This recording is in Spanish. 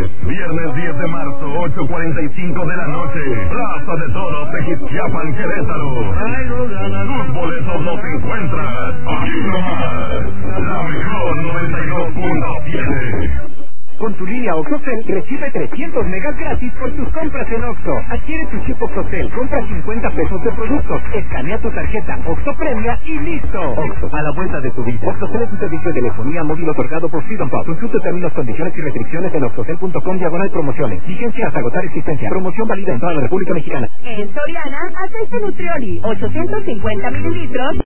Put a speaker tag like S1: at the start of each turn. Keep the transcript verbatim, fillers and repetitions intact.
S1: Viernes diez de marzo, ocho cuarenta y cinco de la noche. Plaza de Toros, Tequisquiapan, Querétaro. Tus boletos los encuentras aquí nomás. La mejor noventa y dos punto siete.
S2: Con tu línea OxoCell recibe trescientos megas gratis por tus compras en Oxxo. Adquiere tu chip OxoCell, compra cincuenta pesos de productos, escanea tu tarjeta Oxxo Premia y listo. Oxxo, a la vuelta de tu vida. OxoCell es un servicio de telefonía móvil otorgado por Freedom Pop. Consulta términos, condiciones y restricciones en oxocell punto com diagonal promociones. Vigencia hasta agotar existencia. Promoción válida en toda la República Mexicana.
S3: En Soriana, aceite Nutrioli, ochocientos cincuenta mililitros.